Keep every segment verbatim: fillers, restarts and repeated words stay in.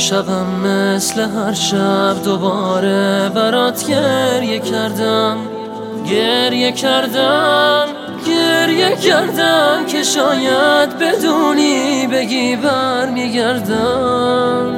امشبم مثل هر شب دوباره برات گریه کردم گریه کردم گریه کردم که شاید بدونی بگی برمیگردم.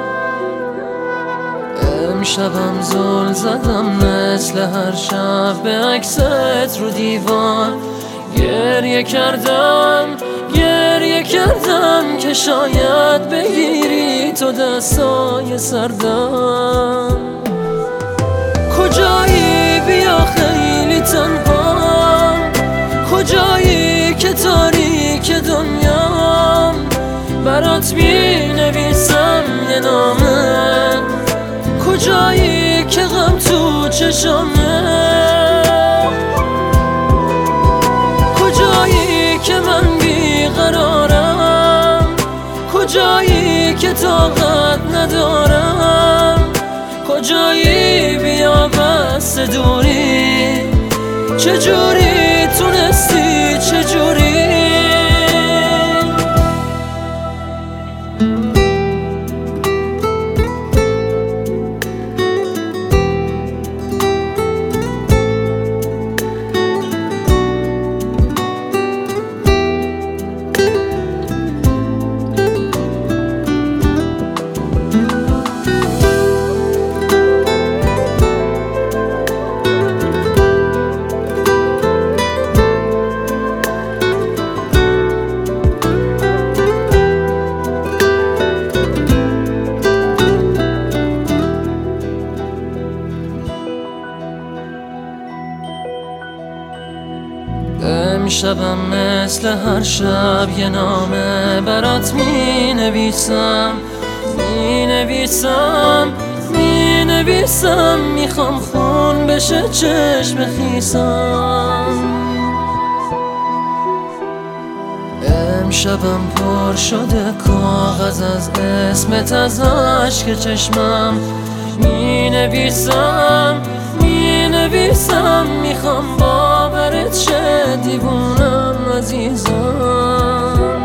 امشبم زل زدم مثل هر شب به عکست رو دیوار گریه کردم گریه کردم که شاید بگیری تو دستای سردم. کجایی بیا خیلی تنها، کجایی که تاریک دنیام، برات می نویسم یه نامه. کجایی که غم تو چشامه، کجایی که من بیقرارم، کجایی که طاقت ندارم، کجایی بیا بس دوری، چجوری تونستی چجوری. امشبم مثل هر شب یه نامه برات می نویسم می نویسم می نویسم میخوام خون بشه چشم خیسم. امشبم پر شده کاغذ از اسمت، از عشق چشمم می نویسم می نویسم میخوام باورت شه دیوونم عزیزم.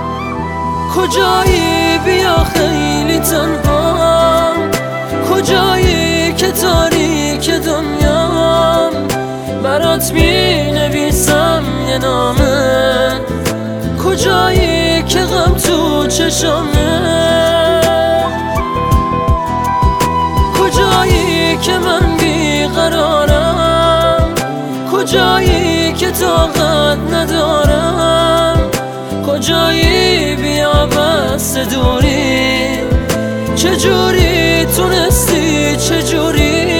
کجایی بیا خیلی تنها، کجایی که تاریک دنیام، برات می نویسم یه نامه. کجایی که غم تو چشامه، کجایی که من بیقرارم، کجایی که طاقت ندارم، کجایی بیا بس دوری، چجوری تونستی چجوری.